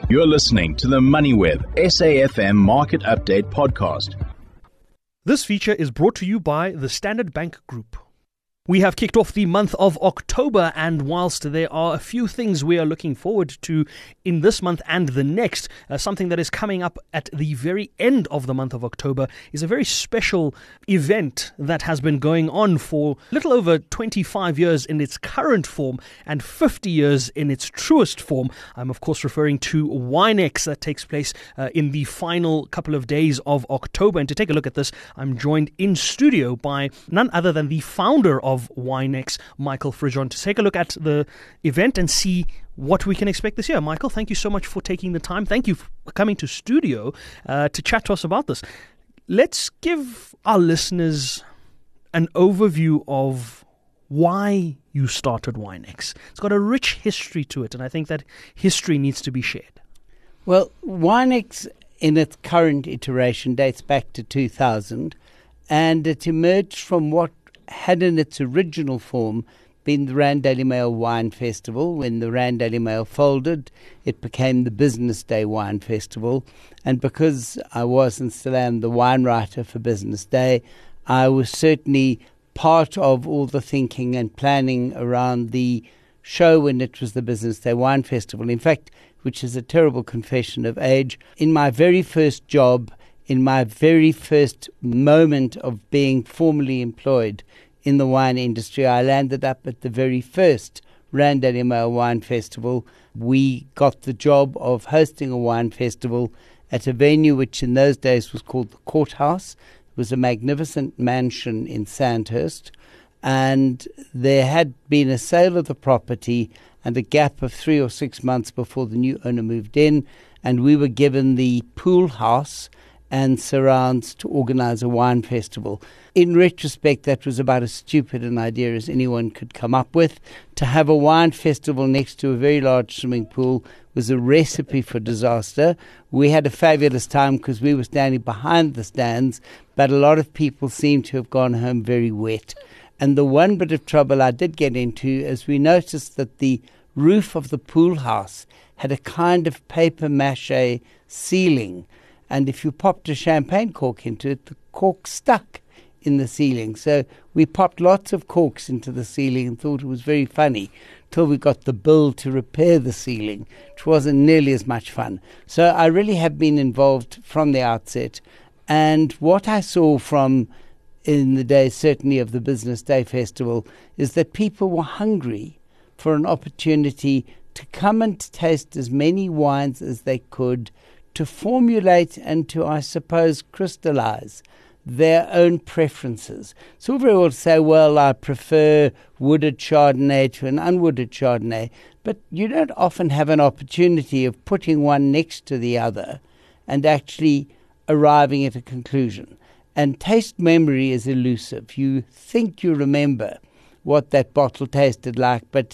You're listening to the MoneyWeb SAFM Market Update Podcast. This feature is brought to you by the Standard Bank Group. We have kicked off the month of October, and whilst there are a few things we are looking forward to in this month and the next, something that is coming up at the very end of the month of October is a very special event that has been going on for a little over 25 years in its current form and 50 years in its truest form. I'm of course referring to WineX that takes place in the final couple of days of October. And to take a look at this, I'm joined in studio by none other than the founder of WineX, Michael Frijon, to take a look at the event and see what we can expect this year. Michael, thank you so much for taking the time. Thank you for coming to studio to chat to us about this. Let's give our listeners an overview of why you started WineX. It's got a rich history to it, and I think that history needs to be shared. Well, WineX in its current iteration dates back to 2000, and it emerged from what had in its original form been the Rand Daily Mail Wine Festival. When the Rand Daily Mail folded, it became the Business Day Wine Festival. And because I was and still am the wine writer for Business Day, I was certainly part of all the thinking and planning around the show when it was the Business Day Wine Festival. In fact, which is a terrible confession of age, in my very first job, in my very first moment of being formally employed in the wine industry, I landed up at the very first Rand Daily Mail Wine Festival. We got the job of hosting a wine festival at a venue which in those days was called the Courthouse. It was a magnificent mansion in Sandhurst, and there had been a sale of the property and a gap of 3 or 6 months before the new owner moved in, and we were given the pool house and surrounds to organize a wine festival. In retrospect, that was about as stupid an idea as anyone could come up with. To have a wine festival next to a very large swimming pool was a recipe for disaster. We had a fabulous time because we were standing behind the stands, but a lot of people seemed to have gone home very wet. And the one bit of trouble I did get into is we noticed that the roof of the pool house had a kind of paper mache ceiling. And if you popped a champagne cork into it, the cork stuck in the ceiling. So we popped lots of corks into the ceiling and thought it was very funny till we got the bill to repair the ceiling, which wasn't nearly as much fun. So I really have been involved from the outset. And what I saw from in the days, certainly of the Business Day Festival, is that people were hungry for an opportunity to come and taste as many wines as they could, to formulate and to, I suppose, crystallize their own preferences. So very well to say, well, I prefer wooded Chardonnay to an unwooded Chardonnay, but you don't often have an opportunity of putting one next to the other and actually arriving at a conclusion. And taste memory is elusive. You think you remember what that bottle tasted like, but,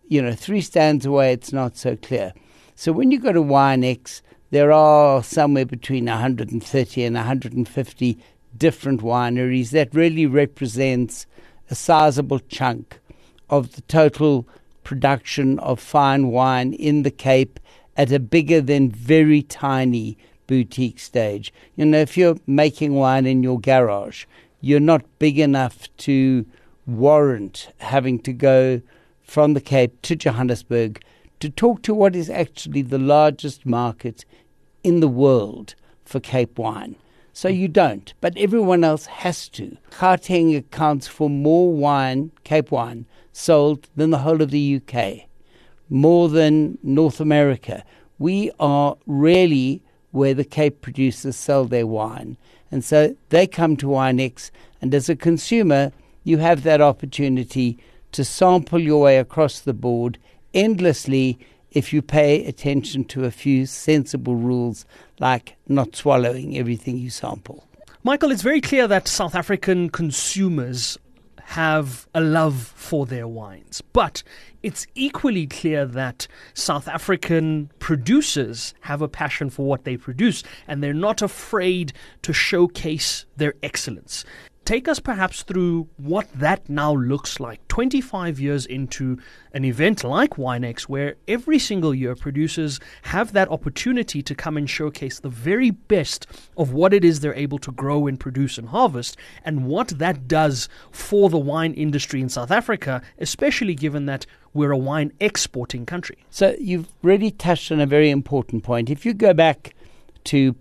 3 stands away, it's not so clear. So when you go to WineX, there are somewhere between 130 and 150 different wineries. That really represents a sizable chunk of the total production of fine wine in the Cape at a bigger than very tiny boutique stage. If you're making wine in your garage, you're not big enough to warrant having to go from the Cape to Johannesburg to talk to what is actually the largest market in the world for Cape wine. So you don't, but everyone else has to. Gauteng accounts for more wine, Cape wine, sold than the whole of the UK, more than North America. We are really where the Cape producers sell their wine. And so they come to WineX, and as a consumer, you have that opportunity to sample your way across the board endlessly if you pay attention to a few sensible rules like not swallowing everything you sample. Michael, it's very clear that South African consumers have a love for their wines, but it's equally clear that South African producers have a passion for what they produce, and they're not afraid to showcase their excellence. Take us perhaps through what that now looks like 25 years into an event like WineX, where every single year producers have that opportunity to come and showcase the very best of what it is they're able to grow and produce and harvest, and what that does for the wine industry in South Africa, especially given that we're a wine exporting country. So you've really touched on a very important point. If you go back to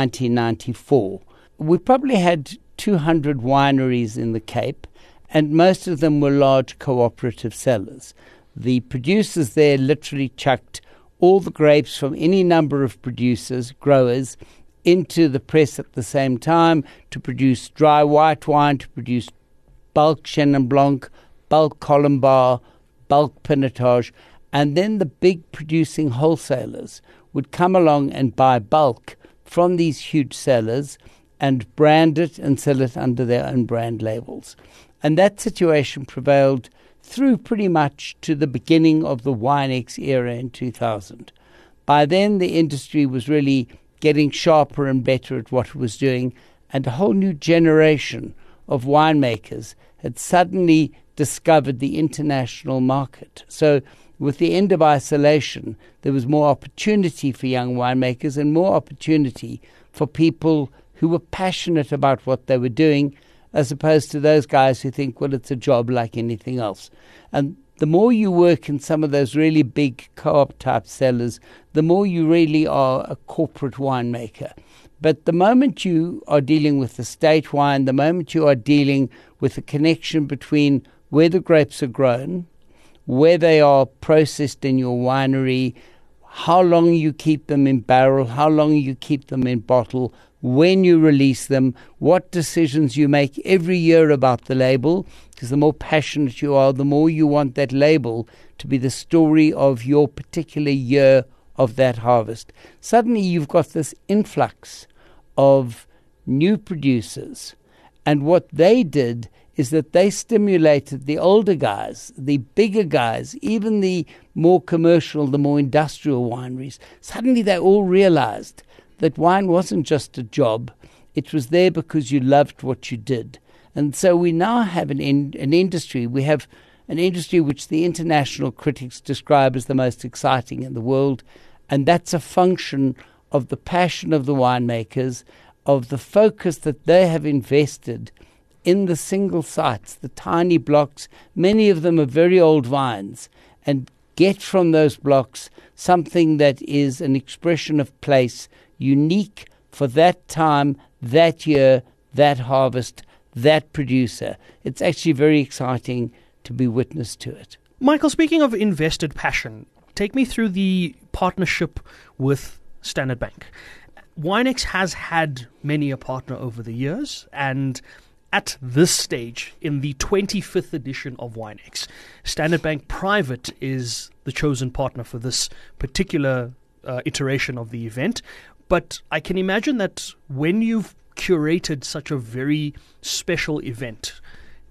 pre-1994, we probably had 200 wineries in the Cape, and most of them were large cooperative sellers. The producers there literally chucked all the grapes from any number of producers, growers, into the press at the same time to produce dry white wine, to produce bulk Chenin Blanc, bulk Colombard, bulk Pinotage, and then the big producing wholesalers would come along and buy bulk from these huge sellers and brand it and sell it under their own brand labels. And that situation prevailed through pretty much to the beginning of the WineX era in 2000. By then, the industry was really getting sharper and better at what it was doing, and a whole new generation of winemakers had suddenly discovered the international market. So with the end of isolation, there was more opportunity for young winemakers and more opportunity for people who were passionate about what they were doing, as opposed to those guys who think, well, it's a job like anything else. And the more you work in some of those really big co-op type sellers, the more you really are a corporate winemaker. But the moment you are dealing with estate wine, the moment you are dealing with the connection between where the grapes are grown, where they are processed in your winery, how long you keep them in barrel, how long you keep them in bottle, when you release them, what decisions you make every year about the label, because the more passionate you are, the more you want that label to be the story of your particular year of that harvest. Suddenly you've got this influx of new producers, and what they did is that they stimulated the older guys, the bigger guys, even the more commercial, the more industrial wineries. Suddenly they all realized that wine wasn't just a job. It was there because you loved what you did. And so we now have an industry. We have an industry which the international critics describe as the most exciting in the world. And that's a function of the passion of the winemakers, of the focus that they have invested in the single sites, the tiny blocks. Many of them are very old vines, and get from those blocks something that is an expression of place, unique for that time, that year, that harvest, that producer. It's actually very exciting to be witness to it. Michael, speaking of invested passion, take me through the partnership with Standard Bank. WineX has had many a partner over the years, and at this stage, in the 25th edition of WineX, Standard Bank Private is the chosen partner for this particular iteration of the event. But I can imagine that when you've curated such a very special event,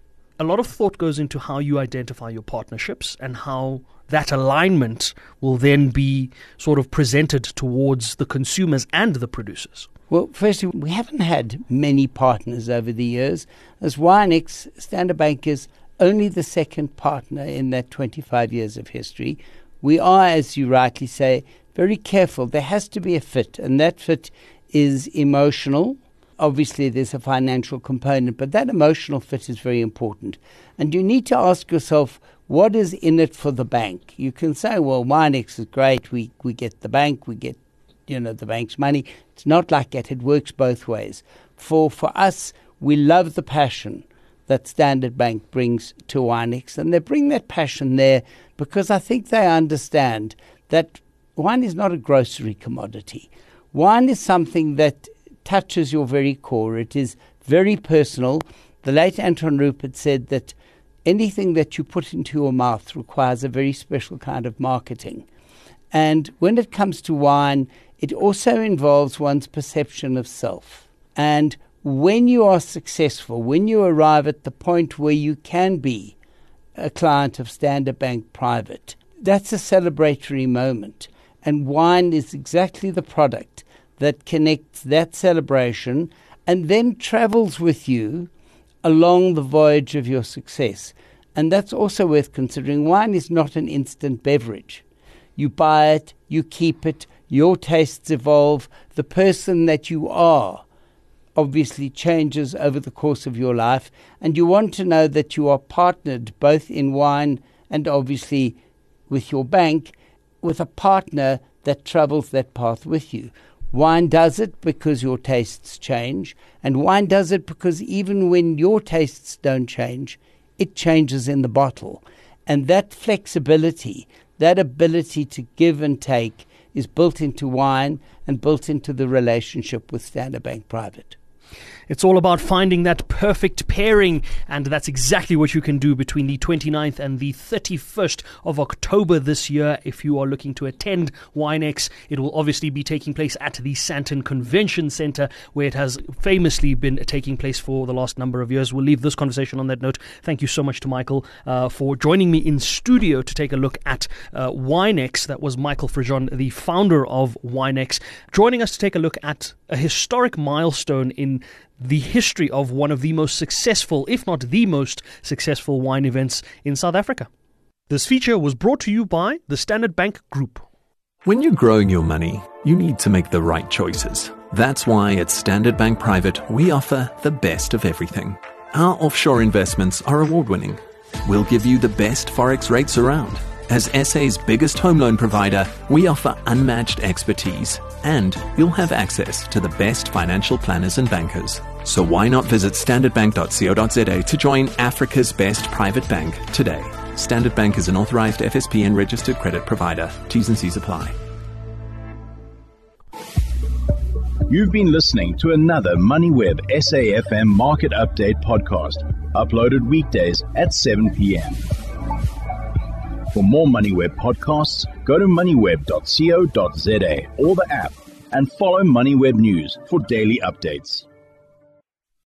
a lot of thought goes into how you identify your partnerships and how that alignment will then be sort of presented towards the consumers and the producers. Well, firstly, we haven't had many partners over the years. As WineX, Standard Bank is only the second partner in that 25 years of history. We are, as you rightly say, very careful. There has to be a fit, and that fit is emotional. Obviously, there's a financial component, but that emotional fit is very important. And you need to ask yourself, what is in it for the bank? You can say, well, WineX is great. We get the bank, we get the bank's money. It's not like that. It works both ways. For us, we love the passion that Standard Bank brings to WineX, and they bring that passion there because I think they understand that wine is not a grocery commodity. Wine is something that touches your very core. It is very personal. The late Anton Rupert said that anything that you put into your mouth requires a very special kind of marketing. And when it comes to wine, it also involves one's perception of self. And when you are successful, when you arrive at the point where you can be a client of Standard Bank Private, that's a celebratory moment. And wine is exactly the product that connects that celebration and then travels with you along the voyage of your success. And that's also worth considering. Wine is not an instant beverage. You buy it, you keep it, your tastes evolve. The person that you are obviously changes over the course of your life. And you want to know that you are partnered both in wine and obviously with your bank, with a partner that travels that path with you. Wine does it because your tastes change, and wine does it because even when your tastes don't change, it changes in the bottle. And that flexibility, that ability to give and take is built into wine and built into the relationship with Standard Bank Private. It's all about finding that perfect pairing, and that's exactly what you can do between the 29th and the 31st of October this year. If you are looking to attend WineX, it will obviously be taking place at the Sandton Convention Centre, where it has famously been taking place for the last number of years. We'll leave this conversation on that note. Thank you so much to Michael for joining me in studio to take a look at WineX. That was Michael Frijon, the founder of WineX, joining us to take a look at a historic milestone in the history of one of the most successful, if not the most successful wine events in South Africa. This feature was brought to you by the Standard Bank Group. When you're growing your money, you need to make the right choices. That's why at Standard Bank Private, we offer the best of everything. Our offshore investments are award-winning. We'll give you the best forex rates around. As SA's biggest home loan provider, we offer unmatched expertise, and you'll have access to the best financial planners and bankers. So why not visit standardbank.co.za to join Africa's best private bank today? Standard Bank is an authorized FSP and registered credit provider. T's and C's apply. You've been listening to another MoneyWeb SAFM Market Update podcast, uploaded weekdays at 7 p.m. For more MoneyWeb podcasts, go to moneyweb.co.za or the app and follow MoneyWeb News for daily updates.